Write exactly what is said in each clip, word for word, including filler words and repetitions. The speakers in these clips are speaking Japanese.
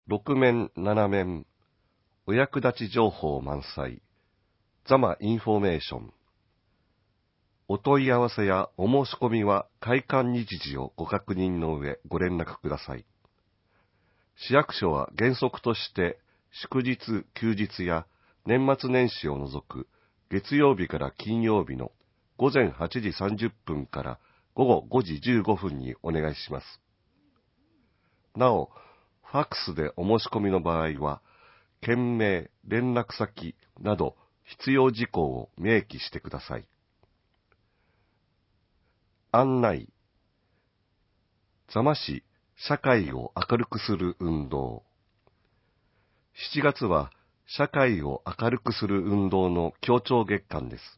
ろく面なな面、お役立ち情報満載、ザマインフォメーション。お問い合わせやお申し込みは開館日時をご確認の上ご連絡ください。市役所は原則として祝日、休日や年末年始を除く月曜日から金曜日のごぜんはちじさんじゅっぷんからごごごじじゅうごふんにお願いします。なお、ファックスでお申し込みの場合は、件名、連絡先など必要事項を明記してください。案内。座間市社会を明るくする運動。しちがつは社会を明るくする運動の協調月間です。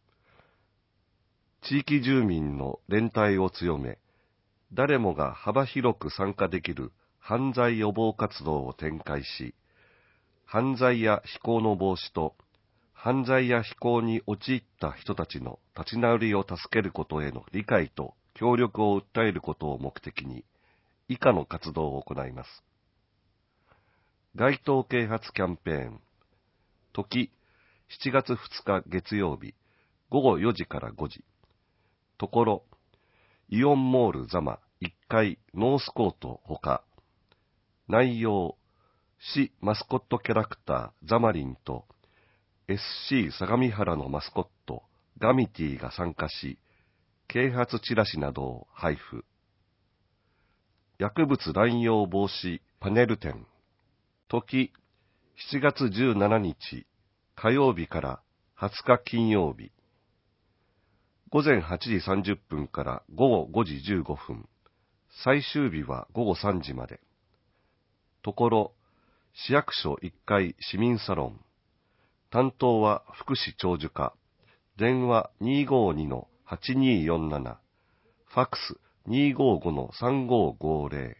地域住民の連帯を強め、誰もが幅広く参加できる犯罪予防活動を展開し、犯罪や非行の防止と、犯罪や非行に陥った人たちの立ち直りを助けることへの理解と協力を訴えることを目的に、以下の活動を行います。街頭啓発キャンペーン。時、しちがつふつか月曜日、ごごよじからごじ。ところ、イオンモールザマいっかいノースコートほか。内容、市マスコットキャラクターザマリンと エスシー 相模原のマスコットガミティが参加し、啓発チラシなどを配布。薬物乱用防止パネル展。時、しちがつじゅうしちにち火曜日からはつか金曜日。ごぜんはちじさんじゅっぷんからごごごじじゅうごふん。最終日はごごさんじまで。ところ、市役所いっかい市民サロン。担当は福祉長寿課。電話 にーごーにのはちにーよんなな。ファックス にーごーごのさんごーごーぜろ。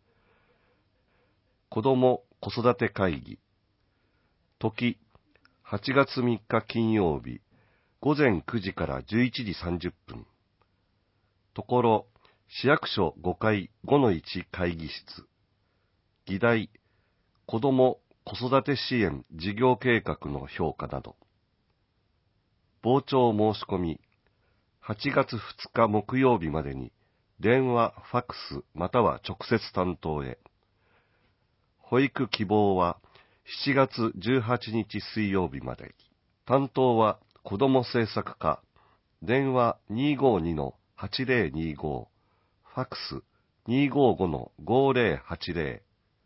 子ども子育て会議。時、はちがつみっか金曜日、ごぜんくじからじゅういちじさんじゅっぷん。ところ、市役所ごかいごのいち会議室。議題、子ども子育て支援事業計画の評価など。傍聴申し込み、はちがつふつか木曜日までに、電話、ファックスまたは直接担当へ。保育希望はしちがつじゅうはちにち水曜日まで。担当は子ども政策課。電話 にーごーにのはちぜろにーご。ファックス にーごーごのごぜろはちぜろ。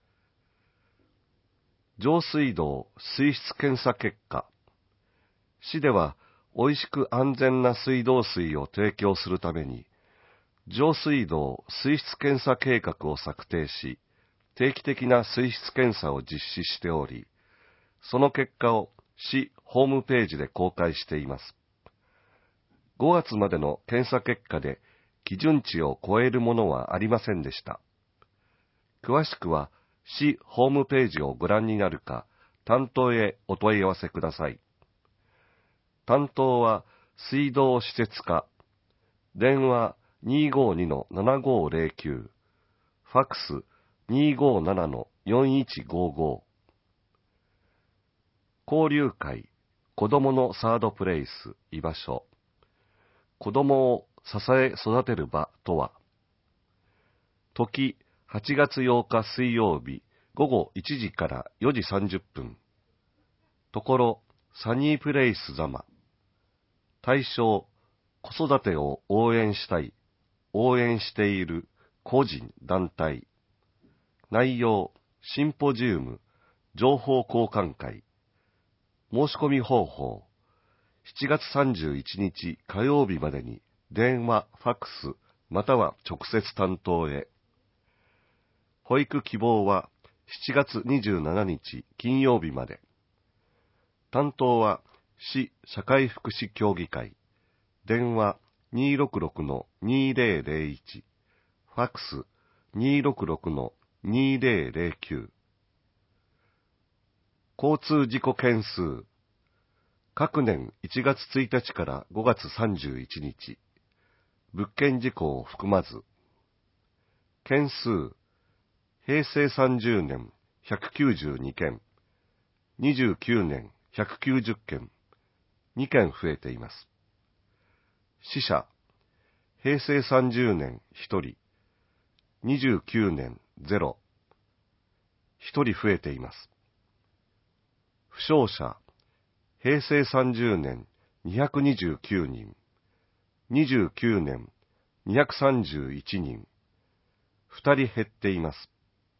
上水道水質検査結果。市では、おいしく安全な水道水を提供するために、上水道水質検査計画を策定し、定期的な水質検査を実施しており、その結果を市ホームページで公開しています。ごがつまでの検査結果で基準値を超えるものはありませんでした。詳しくは市ホームページをご覧になるか、担当へお問い合わせください。担当は水道施設課。電話 にーごーにのななごーぜろきゅう。ファックス にーごーななのよんいちごーごー。交流会、子どものサードプレイス、居場所。子どもを支え育てる場とは。時、はちがつようか水曜日、ごごいちじからよじさんじゅっぷん。ところ、サニープレイスザマ。対象、子育てを応援したい、応援している、個人、団体。内容、シンポジウム、情報交換会。申し込み方法、しちがつさんじゅういちにち火曜日までに電話、ファックス、または直接担当へ。保育希望はしちがつにじゅうしちにち金曜日まで。担当は市社会福祉協議会。電話 にーろくろくのにーぜろぜろいち。ファックス にーろくろくのにーぜろぜろきゅう。交通事故件数。各年いちがつついたちからごがつさんじゅういちにち。物件事故を含まず。件数。へいせいさんじゅうねんひゃくきゅうじゅうにけん、にじゅうきゅうねんひゃくきゅうじゅっけん、にけん増えています。死者、へいせいさんじゅうねんひとり、にじゅうきゅうねんゼロ、ひとり増えています。負傷者、へいせいさんじゅうねんにひゃくにじゅうきゅうにん、にじゅうきゅうねんにひゃくさんじゅういちにん、ふたり減っています。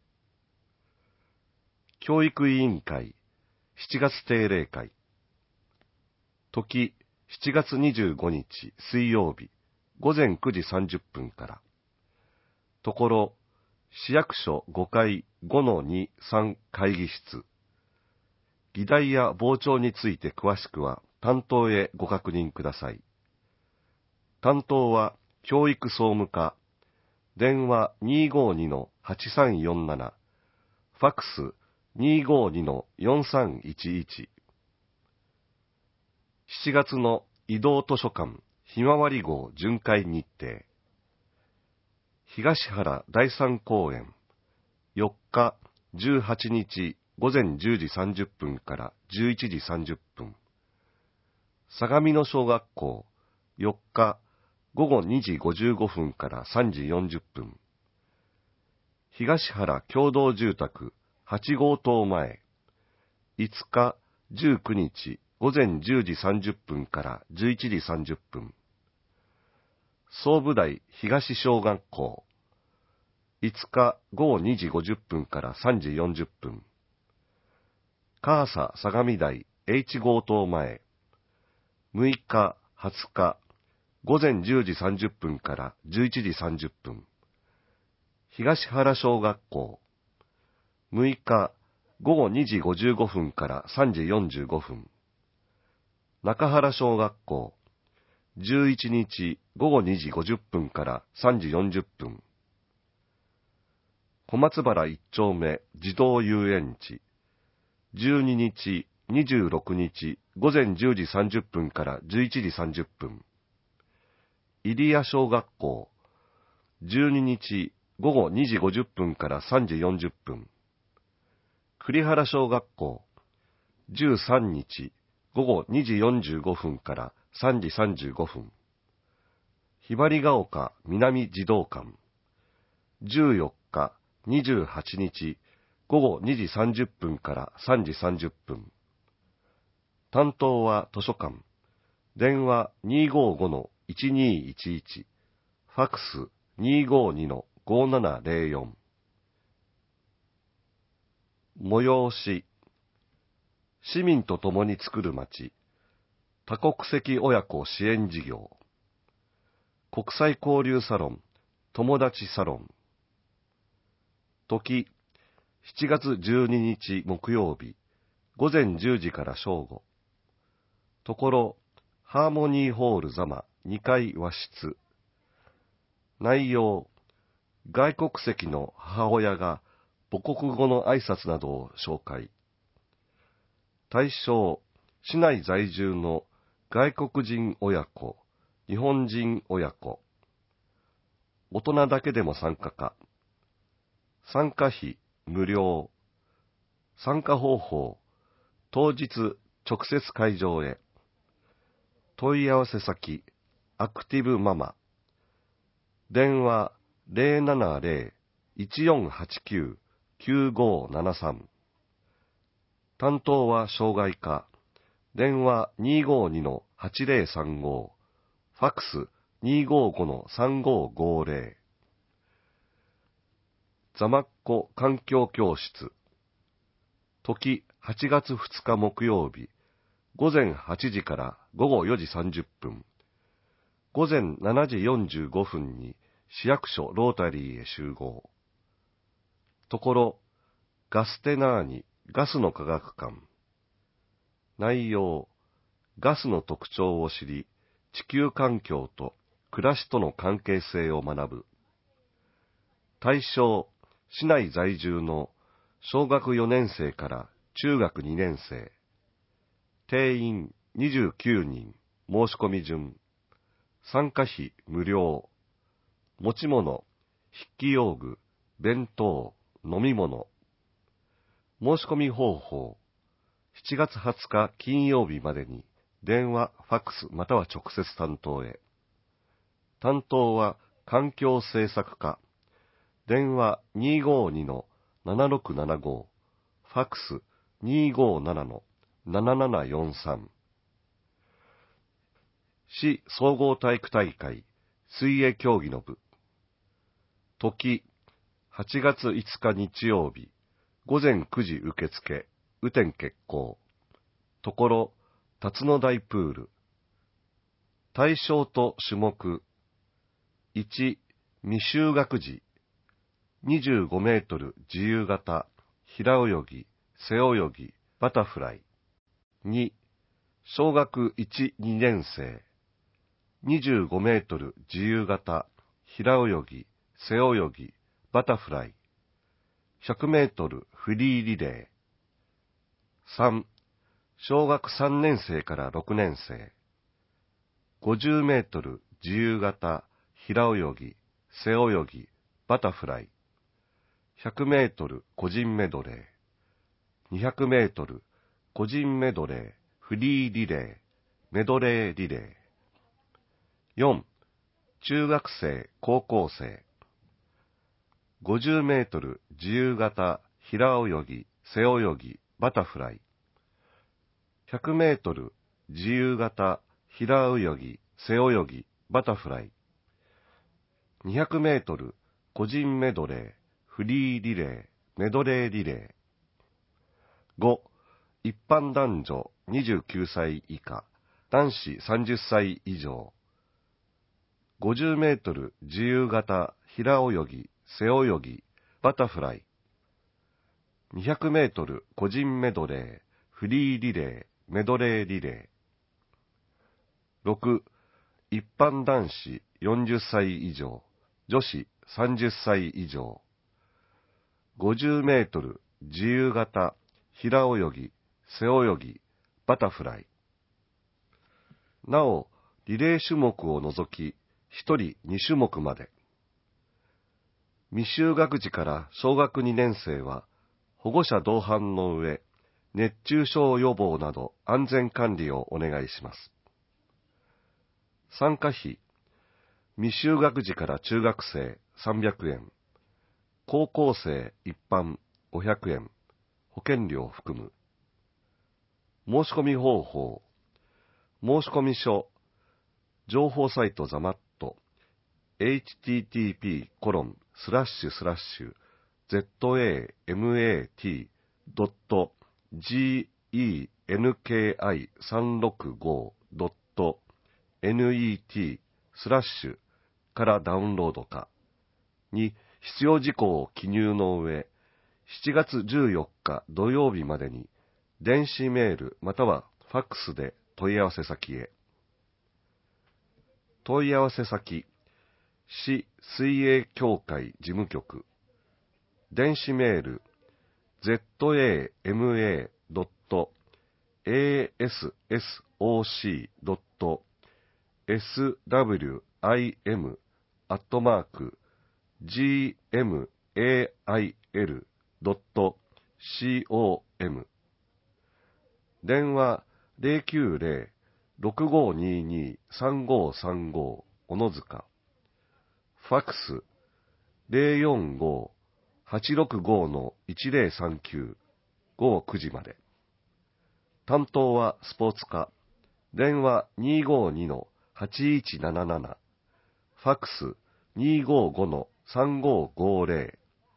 教育委員会しちがつ定例会。時しちがつにじゅうごにち水曜日ごぜんくじさんじゅっぷんから。ところ市役所ごかい ごのにさん 会議室。議題や傍聴について詳しくは担当へご確認ください。担当は教育総務課、電話 にーごーにのはちさんよんなな、ファックス にーごーにのよんさんいちいち。しちがつの移動図書館ひまわり号巡回日程。東原第三公園、よっかじゅうはちにちごぜんじゅうじさんじゅっぷんからじゅういちじさんじゅっぷん。相模野小学校、よっかごごにじごじゅうごふんからさんじよんじゅっぷん。東原共同住宅はちごうとう前、いつかじゅうくにちごぜんじゅうじさんじゅっぷんからじゅういちじさんじゅっぷん。総武台東小学校、いつかごごにじごじゅっぷんからさんじよんじゅっぷん。カーサ相模台 エイチごうとう前、むいかはつかごぜんじゅうじさんじゅっぷんからじゅういちじさんじゅっぷん。東原小学校、むいかごごにじごじゅうごふんからさんじよんじゅうごふん。中原小学校、じゅういちにちごごにじごじゅっぷんからさんじよんじゅっぷん。小松原いっちょうめ児童遊園地、じゅうににちにじゅうろくにちごぜんじゅうじさんじゅっぷんからじゅういちじさんじゅっぷん。入谷小学校、じゅうににちごごにじごじゅっぷんからさんじよんじゅっぷん。栗原小学校、じゅうさんにちごごにじよんじゅうごふんからさんじさんじゅうごふん。ひばりが丘南児童館、じゅうよっかにじゅうはちにちごごにじさんじゅっぷんからさんじさんじゅっぷん。担当は図書館、電話 にーごーごのいちにーいちいち、ファックス にーごーにのごななぜろよん。催し、市民と共に作る街、多国籍親子支援事業、国際交流サロン、友達サロン。時、しちがつじゅうににち木曜日、ごぜんじゅうじから正午。ところ、ハーモニーホール座間にかい和室。内容、外国籍の母親が母国語の挨拶などを紹介。対象、市内在住の外国人親子、日本人親子。大人だけでも参加か。参加費無料。参加方法、当日直接会場へ。問い合わせ先、アクティブママ。電話 ゼロななゼロ いちよんはちきゅう きゅうごななさん。担当は障害課。電話 にーごーにのはちぜろさんご。ファックス にーごーごのさんごごぜろ。ざまっこ環境教室。時はちがつふつか木曜日、ごぜんはちじからごごよじさんじゅっぷん。ごぜんしちじよんじゅうごふんに市役所ロータリーへ集合。ところ、ガステナーニガスの科学館。内容、ガスの特徴を知り、地球環境と暮らしとの関係性を学ぶ。対象、市内在住の小学よねんせいから中学にねんせい。定員にじゅうきゅうにん、申し込み順。参加費無料。持ち物、筆記用具、弁当、飲み物。 申し込み方法。しちがつはつか金曜日までに電話、ファックスまたは直接担当へ。担当は環境政策課。電話 にーごーにのななろくななご、ファックス にーごーななのななななよんさん。市総合体育大会水泳競技の部。時、はちがついつか日曜日、ごぜんくじ受付、雨天決行。ところ、辰野台プール。対象と種目。いち、未就学児。にじゅうごメートル自由形、平泳ぎ、背泳ぎ、バタフライ。に、小学いち、にねん生。にじゅうごメートル自由形、平泳ぎ、背泳ぎ、バタフライ。ひゃくメートルフリーリレー。さん、小学さんねん生からろくねん生。ごじゅうメートル自由形、平泳ぎ、背泳ぎ、バタフライ。ひゃくメートル個人メドレー。にひゃくメートル個人メドレー、フリーリレー、メドレーリレー。よん、中学生、高校生。ごじゅうメートル自由形、平泳ぎ、背泳ぎ、バタフライ。ひゃくメートル自由形、平泳ぎ、背泳ぎ、バタフライ。にひゃくメートル個人メドレー、フリーリレー、メドレーリレー。ご、一般男女にじゅうきゅうさい以下、男子さんじゅっさい以上。ごじゅうメートル自由形、平泳ぎ、背泳ぎ、バタフライ。にひゃくメートル個人メドレー、フリーリレー、メドレーリレー。ろく、一般男子よんじゅっさい以上、女子さんじゅっさい以上。ごじゅうメートル自由形、平泳ぎ、背泳ぎ、バタフライ。なお、リレー種目を除き、ひとりに種目まで。未就学児から小学にねん生は、保護者同伴の上、熱中症予防など安全管理をお願いします。参加費、未就学児から中学生さんびゃくえん、高校生一般ごひゃくえん、保険料を含む。申し込み方法、申込書、情報サイトザマット、エイチティーティーピーコロンスラッシュスラッシュゼットエーエムエーティードットジーイーエヌケーアイさんろくごドットネットスラッシュからダウンロードかに必要事項を記入の上、しちがつじゅうよっか土曜日までに電子メールまたはファックスで問い合わせ先へ。問い合わせ先、市水泳協会事務局。電子メール、ゼットエーエムエードットエーエスエスオーシードットエスダブリューアイエムアットマークジーエムエーアイエルドットコム。電話ゼロきゅうゼロ ろくごにに さんごさんご小野塚。ファックスゼロよんご はちろくごのいちゼロさんきゅうごごくじまで。担当はスポーツ課。電話にーごーにのはちいちなななな。ファックスにーごーごのさんごごゼロ。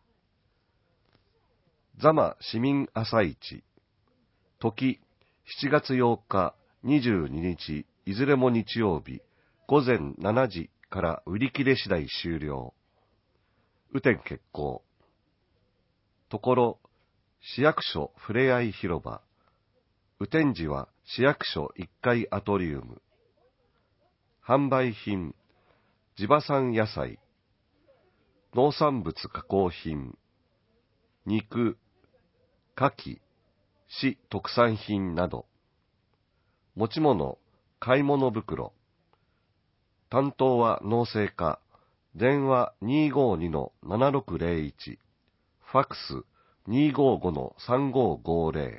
座間市民朝市。時しちがつようかにじゅうににちいずれも日曜日ごぜんしちじから売り切れ次第終了。雨天決行。ところ、市役所ふれあい広場。雨天時は市役所いっかいアトリウム。販売品、地場産野菜、農産物加工品、肉、牡蠣、市特産品など。持ち物、買い物袋。担当は農政課。電話にーごーにのななろくゼロいち。ファックスにーごーごのさんごーごーぜ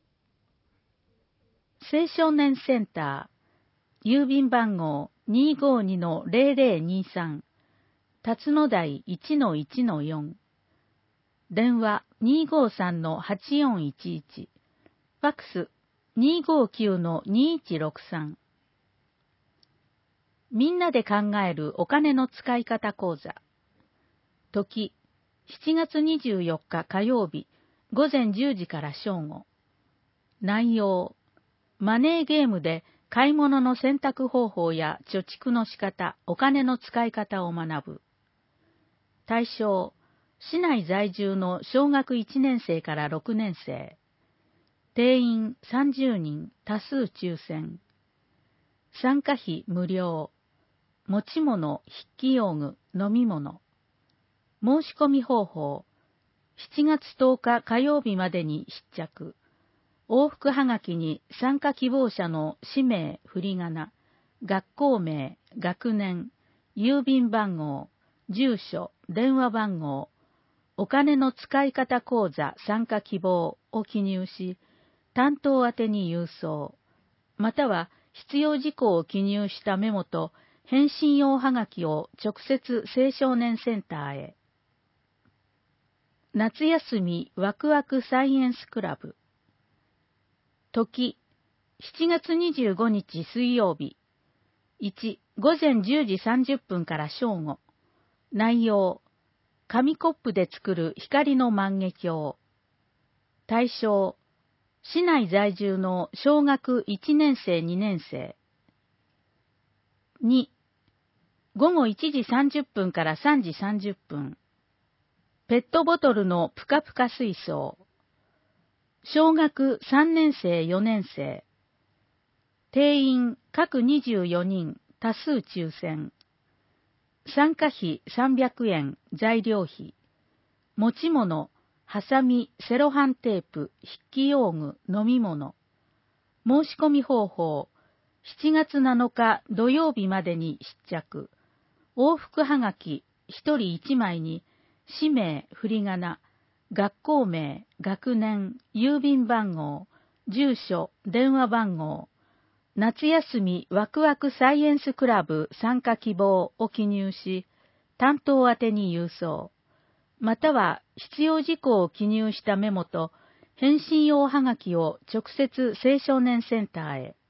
ろ。青少年センター、郵便番号 にーごーにのぜろぜろにさん、辰野台 いちのいちのよん、電話 にーごーさんのはちよんいちいち、ファックス にーごーきゅうのにいちろくさん。みんなで考えるお金の使い方講座。時、しちがつにじゅうよっか火曜日、ごぜんじゅうじから正午。内容、マネーゲームで買い物の選択方法や貯蓄の仕方、お金の使い方を学ぶ。対象、市内在住の小学いちねんせいからろくねんせい。定員さんじゅうにん、多数抽選。参加費無料。持ち物、筆記用具、飲み物。申し込み方法。しちがつとおか火曜日までに必着。往復はがきに参加希望者の氏名、振り仮名、学校名、学年、郵便番号、住所、電話番号、お金の使い方講座参加希望を記入し、担当宛てに郵送、または必要事項を記入したメモと返信用はがきを直接青少年センターへ。夏休みワクワクサイエンスクラブ。時、しちがつにじゅうごにち水曜日。いち、ごぜんじゅうじさんじゅっぷんから正午。内容、紙コップで作る光の万華鏡。対象、市内在住の小学いちねんせいにねんせい。に、ごごいちじさんじゅっぷんからさんじさんじゅっぷん。ペットボトルのぷかぷか水槽。小学さんねんせいよねんせい。定員各にじゅうよにん、多数抽選。参加費さんびゃくえん、材料費。持ち物、ハサミ、セロハンテープ、筆記用具、飲み物。申し込み方法、しちがつなのか土曜日までに必着。往復はがき、ひとりいちまいに、氏名、振り仮名、学校名、学年、郵便番号、住所、電話番号、夏休みワクワクサイエンスクラブ参加希望を記入し、担当宛てに郵送、または必要事項を記入したメモと返信用はがきを直接青少年センターへ。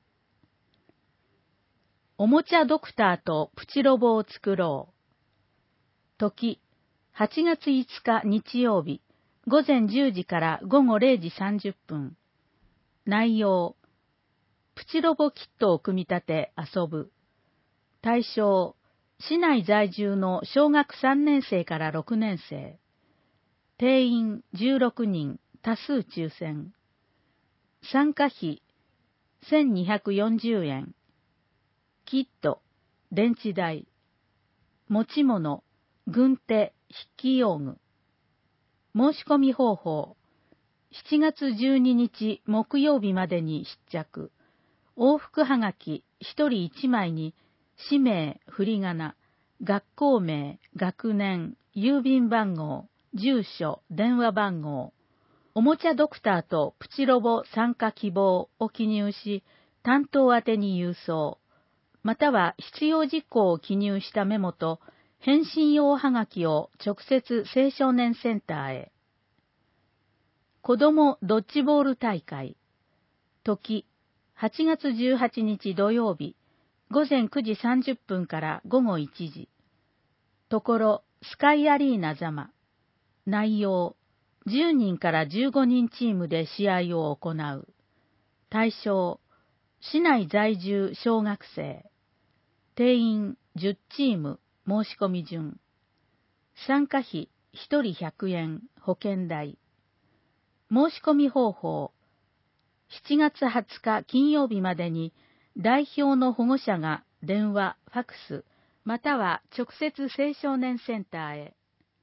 おもちゃドクターとプチロボを作ろう。時、はちがついつか日曜日、ごぜんじゅうじからごごれいじさんじゅっぷん。内容、プチロボキットを組み立て遊ぶ。対象、市内在住の小学さんねんせいからろくねんせい。定員じゅうろくにん、多数抽選。参加費せんにひゃくよんじゅうえん。キット、電池代。持ち物、軍手、筆記用具。申し込み方法、しちがつじゅうににち木曜日までに必着。往復はがきひとりいちまいに、氏名、振り仮名、学校名、学年、郵便番号、住所、電話番号、おもちゃドクターとプチロボ参加希望を記入し、担当宛てに郵送、または必要事項を記入したメモと返信用はがきを直接青少年センターへ。子どもドッジボール大会。時、はちがつじゅうはちにち土曜日、ごぜんくじさんじゅっぷんからごごいちじ。ところ、スカイアリーナ座間。内容、じゅうにんからじゅうごにんチームで試合を行う。対象、市内在住小学生。定員じゅうチーム、申し込み順。参加費ひとりひゃくえん、保険代。申し込み方法、しちがつはつか金曜日までに代表の保護者が電話、ファクス、または直接青少年センターへ。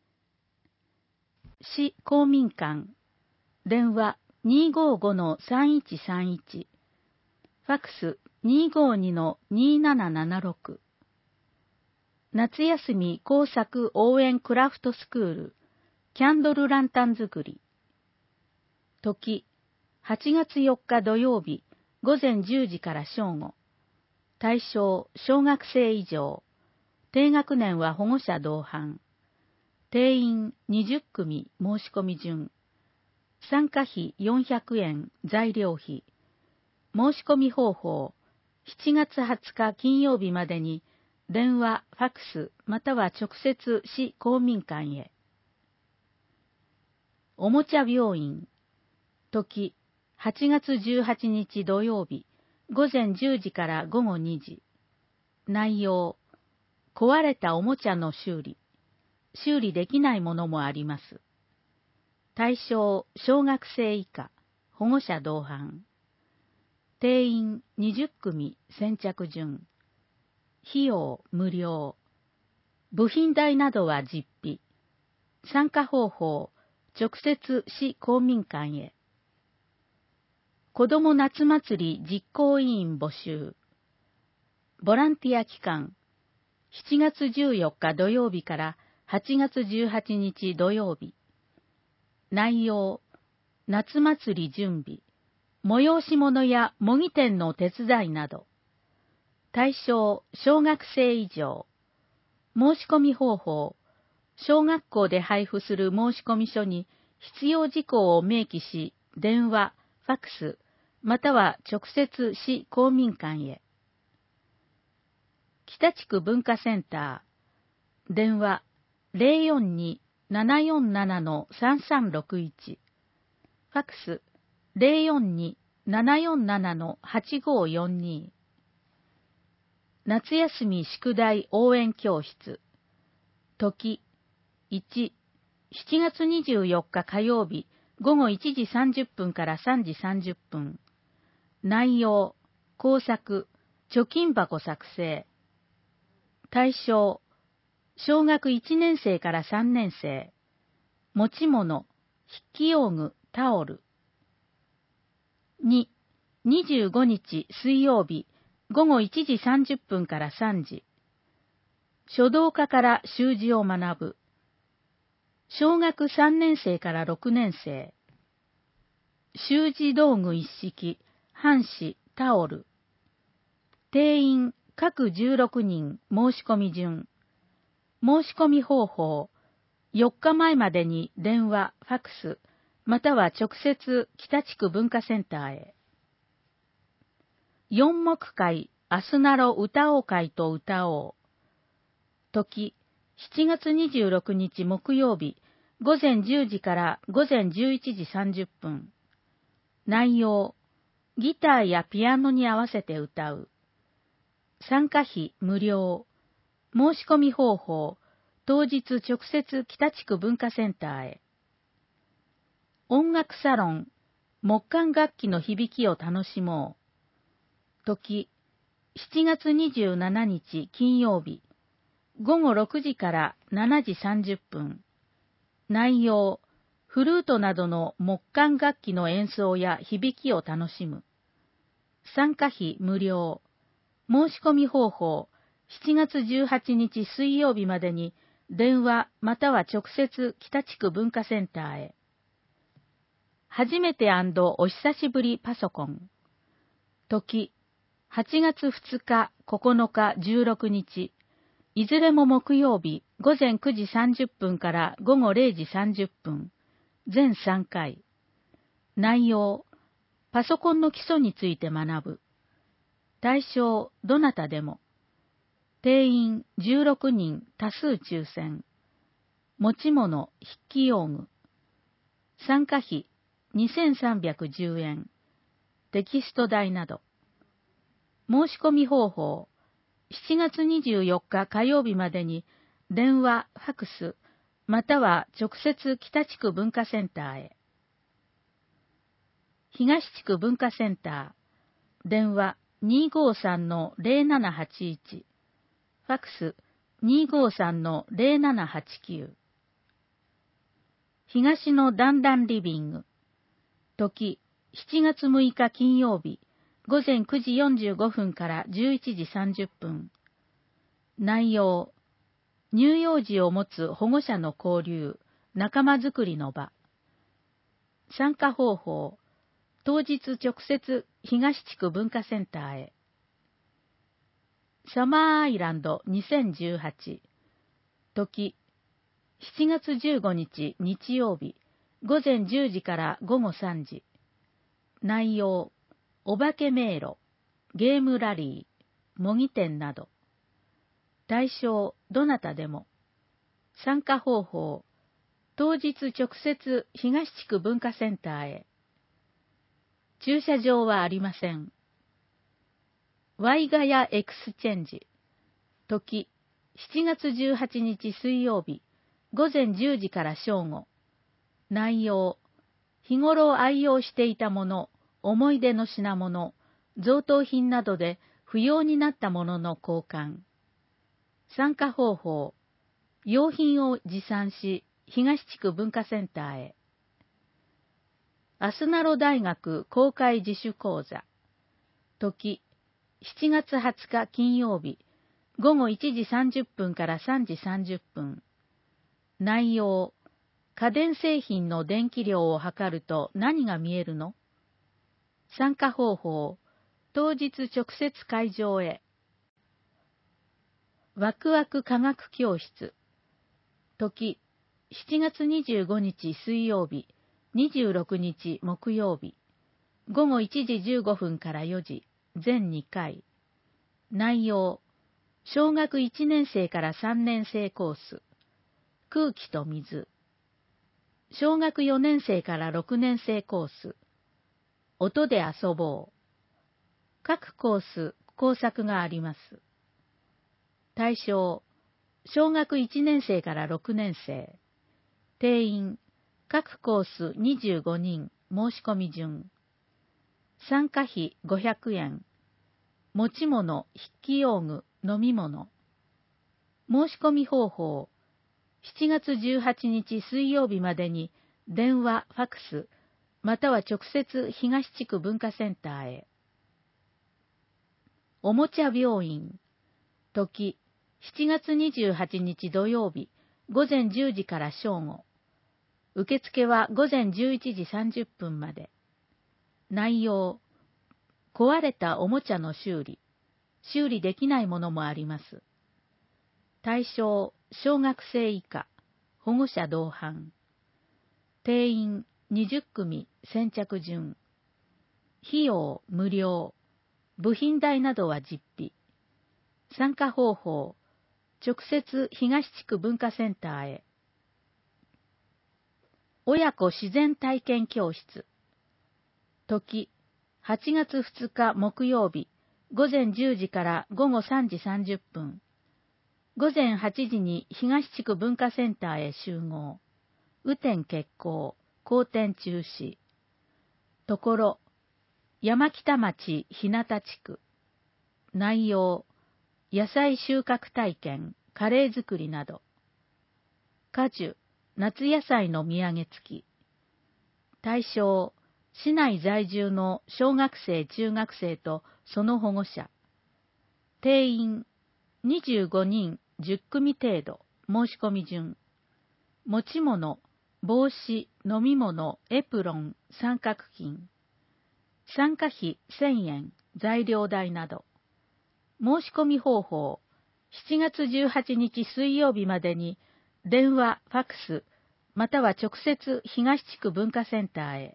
市公民館、電話 にーごーごのさんいちさんいち、ファクス にーごーにのにーななななろく。夏休み工作応援クラフトスクール、キャンドルランタン作り。 時、はちがつよっか土曜日、ごぜんじゅうじから正午。対象、小学生以上。低学年は保護者同伴。定員にじゅっくみ申し込み順。参加費よんひゃくえん、材料費。申し込み方法、しちがつはつか金曜日までに、電話、ファックス、または直接市公民館へ。おもちゃ病院。時、はちがつじゅうはちにち土曜日、ごぜんじゅうじからごごにじ。内容、壊れたおもちゃの修理。修理できないものもあります。対象、小学生以下、保護者同伴。定員にじゅっくみ先着順。費用無料。部品代などは実費。参加方法、直接市公民館へ。子ども夏祭り実行委員募集。ボランティア期間、しちがつじゅうよっか土曜日からはちがつじゅうはちにち土曜日。内容、夏祭り準備、催し物や模擬店の手伝いなど。対象、小学生以上。申し込み方法、小学校で配布する申込書に必要事項を明記し、電話、ファックス、または直接市公民館へ。北地区文化センター、電話 ゼロよんに ななよんなな さんさんろくいち、ファックス ゼロよんに ななよんなな はちごよんに。夏休み宿題応援教室。時、いち、しちがつにじゅうよっか火曜日、ごごいちじさんじゅっぷんからさんじさんじゅっぷん。内容、工作、貯金箱作成。対象、小学いちねんせいからさんねんせい。持ち物、筆記用具、タオル。に、にじゅうごにち水曜日、ごごいちじさんじゅっぷんからさんじ。書道家から習字を学ぶ。小学さんねんせいからろくねんせい。習字道具一式、半紙、タオル。定員、各じゅうろくにん、申し込み順。申し込み方法、よっかまえまでに電話、ファックス、または直接北地区文化センターへ。四目会、あすなろ歌おう会と歌おう。時、しちがつにじゅうろくにち木曜日、ごぜんじゅうじからごぜんじゅういちじさんじゅっぷん。内容、ギターやピアノに合わせて歌う。参加費無料。申し込み方法、当日直接北地区文化センターへ。音楽サロン、木管楽器の響きを楽しもう。時、しちがつにじゅうしちにち金曜日、ごごろくじからしちじさんじゅっぷん。内容、フルートなどの木管楽器の演奏や響きを楽しむ。参加費無料。申し込み方法、しちがつじゅうはちにち水曜日までに電話または直接北地区文化センターへ。はじめて&お久しぶりパソコン。時、はちがつふつか、ここのか、じゅうろくにち。いずれも木曜日、ごぜんくじさんじゅっぷんからごごれいじさんじゅっぷん。全さんかい。内容、パソコンの基礎について学ぶ。対象、どなたでも。定員じゅうろくにん多数抽選。持ち物、筆記用具。参加費にせんさんびゃくじゅうえん。テキスト代など。申し込み方法、しちがつにじゅうよっか火曜日までに電話、ファクス、または直接北地区文化センターへ。東地区文化センター、電話 にーごーさんのぜろななはちいち、ファックス にーごーさんのぜろななはちきゅう。東の段々リビング。時、しちがつむいか金曜日、ごぜんくじよんじゅうごふんからじゅういちじさんじゅっぷん。内容、乳幼児を持つ保護者の交流、仲間づくりの場。 参加方法、当日直接東地区文化センターへ。サマーアイランドにせんじゅうはち、時、しちがつじゅうごにち日曜日、ごぜんじゅうじからごごさんじ。内容、お化け迷路、ゲームラリー、模擬店など。対象、どなたでも。参加方法、当日直接東地区文化センターへ。駐車場はありません。ワイガヤエクスチェンジ。時、しちがつじゅうはちにち水曜日、ごぜんじゅうじから正午。内容、日頃愛用していたもの、思い出の品物、贈答品などで不要になったものの交換。参加方法、用品を持参し、東地区文化センターへ。アスナロ大学公開自主講座。時、しちがつはつか金曜日、ごごいちじさんじゅっぷんからさんじさんじゅっぷん。内容、家電製品の電気量を測ると何が見えるの？参加方法、当日直接会場へ。ワクワク科学教室。時、しちがつにじゅうごにち水曜日、にじゅうろくにち木曜日、ごごいちじじゅうごふんからよじ、全にかい。内容、小学いちねんせいからさんねんせいコース、空気と水。小学よねんせいからろくねんせいコース、音で遊ぼう。各コース、工作があります。対象、小学いちねんせいからろくねんせい。定員、各コースにじゅうごにん、申し込み順。参加費ごひゃくえん。持ち物、筆記用具、飲み物。申し込み方法、しちがつじゅうはちにち水曜日までに電話、ファクス、または直接東地区文化センターへ。おもちゃ病院。時、しちがつにじゅうはちにち土曜日、ごぜんじゅうじから正午。受付はごぜんじゅういちじさんじゅっぷんまで。内容、壊れたおもちゃの修理。修理できないものもあります。対象、小学生以下、保護者同伴。定員にじゅっくみ、先着順。費用無料。部品代などは実費。参加方法、直接東地区文化センターへ。親子自然体験教室。時、はちがつふつか木曜日、ごぜんじゅうじからごごさんじさんじゅっぷん。ごぜんはちじに東地区文化センターへ集合。雨天決行、好天中止。ところ、山北町日向地区。内容、野菜収穫体験、カレー作りなど。果樹、夏野菜の土産付き。対象、市内在住の小学生、中学生とその保護者。定員、にじゅうごにん、じゅっくみ程度、申し込み順。持ち物、帽子、飲み物、エプロン、参画金。参加費せんえん、材料代など。申し込み方法、しちがつじゅうはちにち水曜日までに、電話、ファクス、または直接東地区文化センターへ。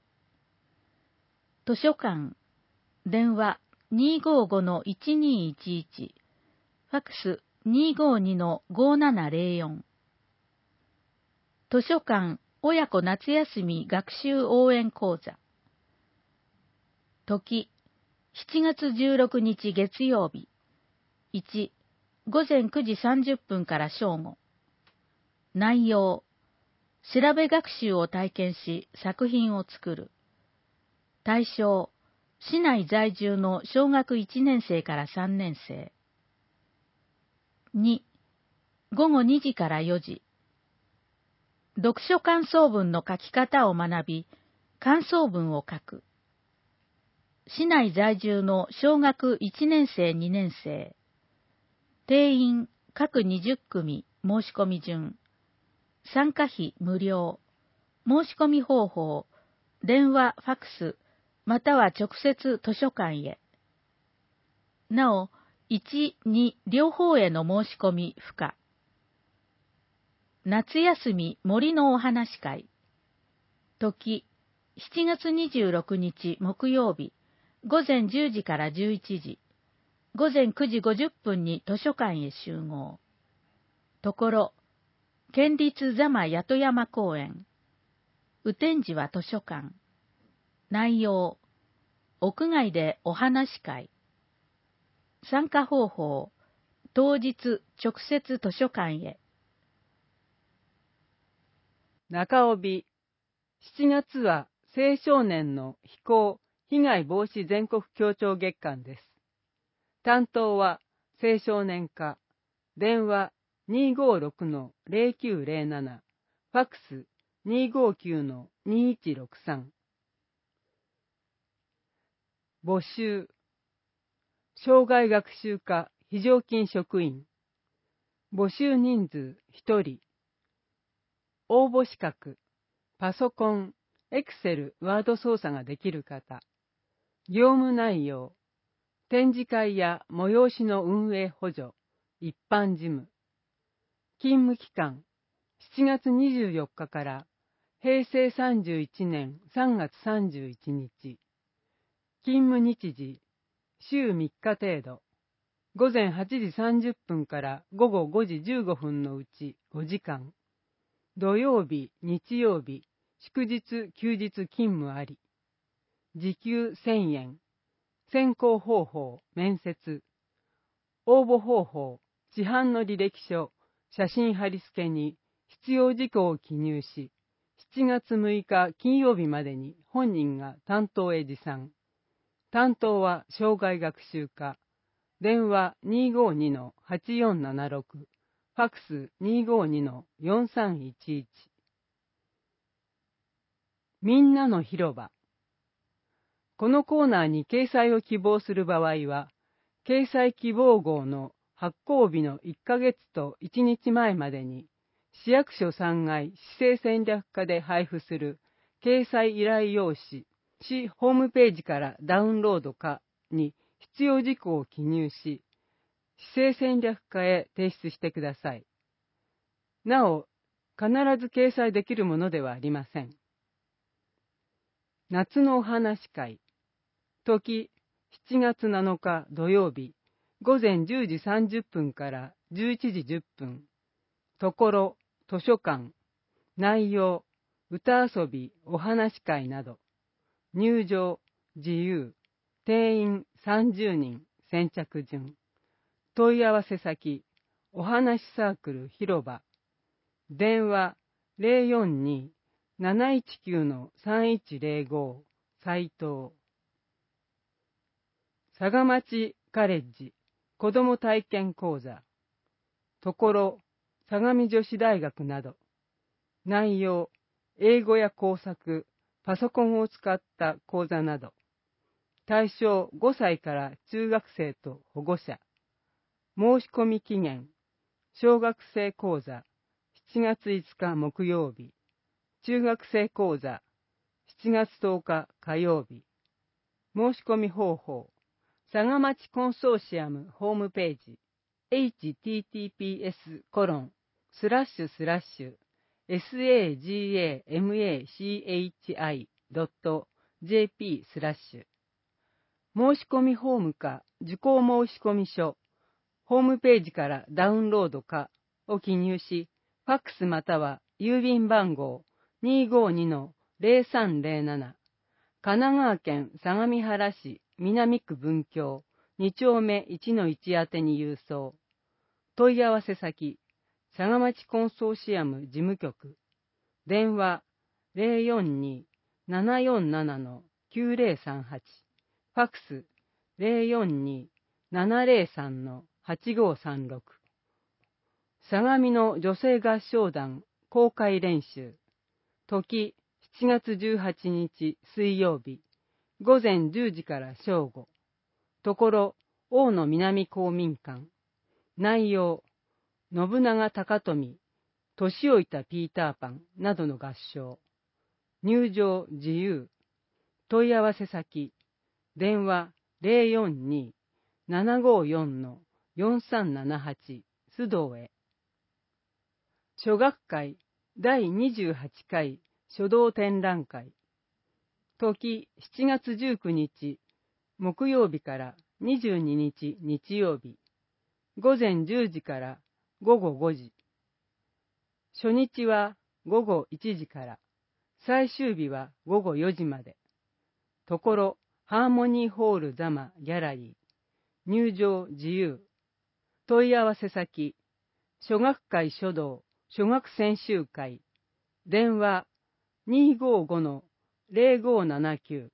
図書館、電話 にーごーごのいちにーいちいち、ファクス にーごーにのごーななぜろよん。図書館親子夏休み学習応援講座。時、しちがつじゅうろくにち月曜日。いち、ごぜんくじさんじゅっぷんから正午。内容、調べ学習を体験し作品を作る。対象、市内在住の小学いちねんせいからさんねんせい。に、ごごにじからよじ。読書感想文の書き方を学び、感想文を書く。市内在住の小学いちねんせい、にねんせい。定員各にじゅっくみ、申し込み順。参加費無料。申し込み方法、 電話、ファックス、または直接図書館へ。なお、いち、に両方への申し込み不可。夏休み森のお話会。時、しちがつにじゅうろくにち木曜日、ごぜんじゅうじからじゅういちじ、ごぜんくじごじゅっぷんに図書館へ集合。ところ、県立座間八戸山公園。雨天時は図書館。内容、屋外でお話会。参加方法、当日直接図書館へ。 中帯、しちがつは青少年の非行・被害防止全国協調月間です。担当は青少年課、電話 にーごーろくのぜろきゅうぜろなな、ファックス にーごーきゅうのにーいちろくさん。募集、生涯学習課非常勤職員。募集人数ひとり。応募資格、パソコン、エクセル、ワード操作ができる方。業務内容、展示会や催しの運営補助、一般事務。勤務期間、しちがつにじゅうよっかからへいせいさんじゅういちねんさんがつさんじゅういちにち。勤務日時、週みっか程度。ごぜんはちじさんじゅっぷんからごごごじじゅうごふんのうちごじかん。土曜日、日曜日、祝日、休日勤務あり。時給せんえん。選考方法、面接。応募方法、市販の履歴書、写真貼り付けに必要事項を記入し、しちがつむいか金曜日までに本人が担当へ持参。担当は生涯学習課。電話 にーごーにのはちよんななろく、ファックス にーごーにのよんさんいちいち。みんなの広場。このコーナーに掲載を希望する場合は、掲載希望号の発行日のいっかげつといちにちまえまでに、市役所さんがい市政戦略課で配布する掲載依頼用紙、市ホームページからダウンロードかに必要事項を記入し、市政戦略課へ提出してください。なお、必ず掲載できるものではありません。夏のお話会。時、しちがつなのか土曜日、ごぜんじゅうじさんじゅっぷんからじゅういちじじゅっぷん。ところ、図書館。内容、歌遊び、お話会など。入場、自由。定員さんじゅうにん、先着順。問い合わせ先、お話サークル広場。電話 ぜろよんに なないちきゅうのさんいちぜろご、斉藤。佐賀町カレッジ子ども体験講座。ところ、相模女子大学など。内容、英語や工作、パソコンを使った講座など。対象ごさいから中学生と保護者。申し込み期限、小学生講座、しちがついつか木曜日。中学生講座、しちがつとおか火曜日。申し込み方法、佐賀町コンソーシアムホームページ、エイチティーティーピーエスコロンスラッシュスラッシュエスエージーエーエムエーシーエイチアイドットジェーピースラッシュ。申し込みフォームか受講申込書、ホームページからダウンロードかを記入し、ファックスまたは郵便番号 にーごーにのぜろさんぜろなな、神奈川県相模原市南区文京にちょうめいちのいち宛てに郵送。問い合わせ先、佐賀町コンソーシアム事務局。電話 ぜろよんに ななよんななのきゅうぜろさんはち。ファックス ぜろよんに ななぜろさんのはちごさんろく。相模の女性合唱団公開練習。時、しちがつじゅうはちにち水曜日。ごぜんじゅうじから正午。ところ、大野南公民館。内容、信長高富、年老いたピーターパンなどの合唱。 入場自由。問い合わせ先、電話 ゼロよんにー ななごよん よんさんななはち 須藤へ。書学会だいにじゅうはちかい書道展覧会。時しちがつじゅうくにち木曜日からにじゅうににち日曜日。午前じゅうじから午後ごじ。初日は午後いちじから、最終日は午後よじまで。ところハーモニーホールザマギャラリー。入場自由。問い合わせ先、書学会書道書学専修会。電話 にーごーごのゼロごーななきゅ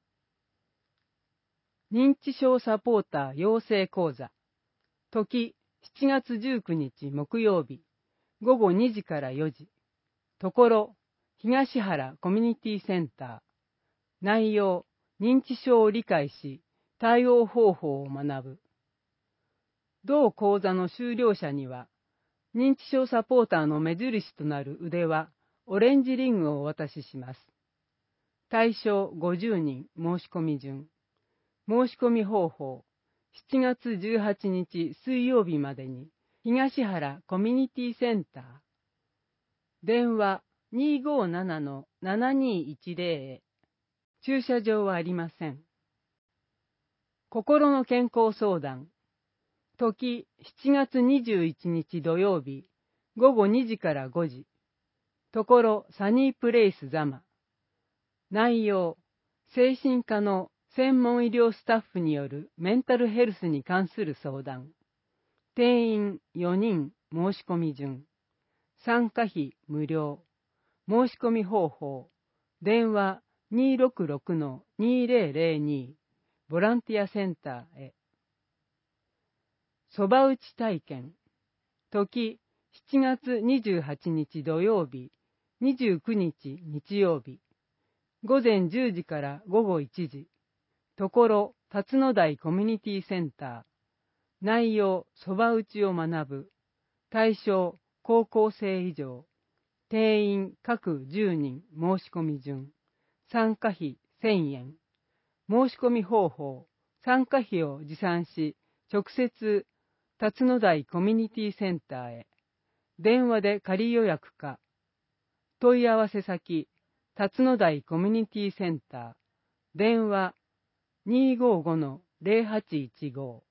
う。認知症サポーター養成講座。時しちがつじゅうくにち木曜日。午後にじからよじ。ところ東原コミュニティセンター。内容、認知症を理解し、対応方法を学ぶ。同講座の修了者には、認知症サポーターの目印となる腕輪、オレンジリングをお渡しします。対象ごじゅうにん申し込み順。申し込み方法、しちがつじゅうはちにち水曜日までに、東原コミュニティセンター。電話 にーごーななのななにーいちゼロ へ。駐車場はありません。心の健康相談。時しちがつにじゅういちにち土曜日、午後にじからごじ。ところサニープレイスザマ。内容、精神科の専門医療スタッフによるメンタルヘルスに関する相談。定員よにん申し込み順。参加費無料。申し込み方法。電話 にーろくろくのにーぜろぜろに。ボランティアセンターへ。そば打ち体験。時しちがつにじゅうはちにち土曜日、にじゅうくにち日曜日。午前じゅうじから午後いちじ。ところ辰野台コミュニティセンター。内容、そば打ちを学ぶ。対象、高校生以上。定員各じゅうにん申し込み順。参加費せんえん。申し込み方法、参加費を持参し、直接、辰野台コミュニティセンターへ。電話で仮予約か。問い合わせ先、辰野台コミュニティセンター。電話 にーごーごのゼロはちいちご。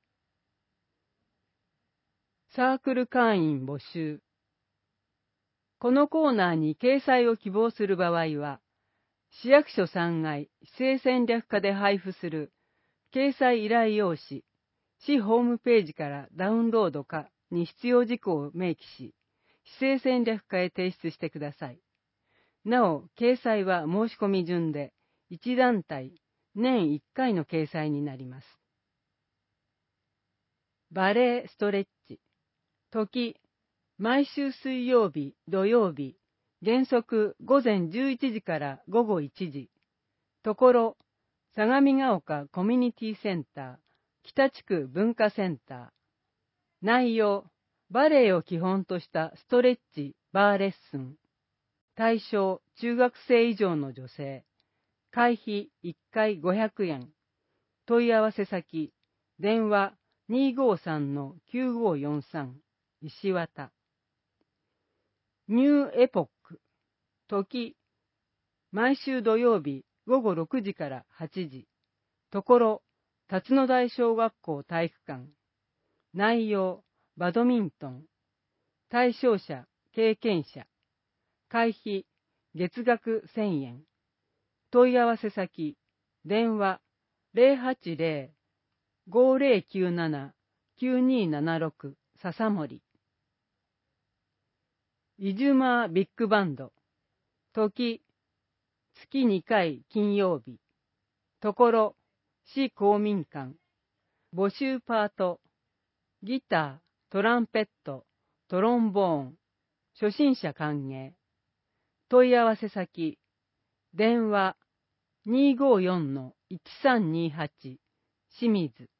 サークル会員募集。このコーナーに掲載を希望する場合は、市役所さんがい市政戦略課で配布する掲載依頼用紙、市ホームページからダウンロードかに必要事項を明記し、市政戦略課へ提出してください。なお、掲載は申し込み順で、いち団体、年いっかいの掲載になります。バレエストレッチ。時、毎週水曜日、土曜日、原則午前じゅういちじから午後いちじ。ところ、相模が丘コミュニティセンター、北地区文化センター。内容、バレエを基本としたストレッチ、バーレッスン。対象、中学生以上の女性。会費いっかいごひゃくえん。問い合わせ先、電話 にーごーさんのきゅうごーよんさん、石綿。ニューエポック。時、毎週土曜日午後ろくじからはちじ。ところ、辰野台小学校体育館。内容、バドミントン。対象者、経験者。会費、月額せんえん。問い合わせ先、電話 ゼロはちゼロ ごーぜろきゅうなな きゅうにーななろく 笹森。イジュマービッグバンド。時、月にかい金曜日。ところ、市公民館。募集パート。ギター、トランペット、トロンボーン。初心者歓迎。問い合わせ先。電話 にーごーよんのいちさんにーはち。清水。